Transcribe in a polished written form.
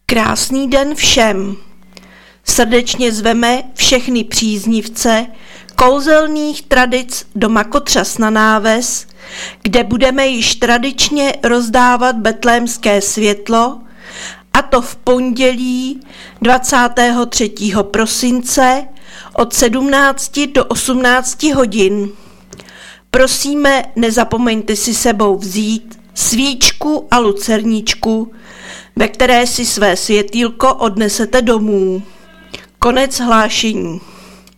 Krásný den všem. Srdečně zveme všechny příznivce kouzelných tradic do Makotřas na Náves, kde budeme již tradičně rozdávat betlémské světlo, a to v pondělí 23. prosince od 17 do 18 hodin. Prosíme, nezapomeňte si sebou vzít svíčku a lucerničku, ve které si své světýlko odnesete domů. Konec hlášení.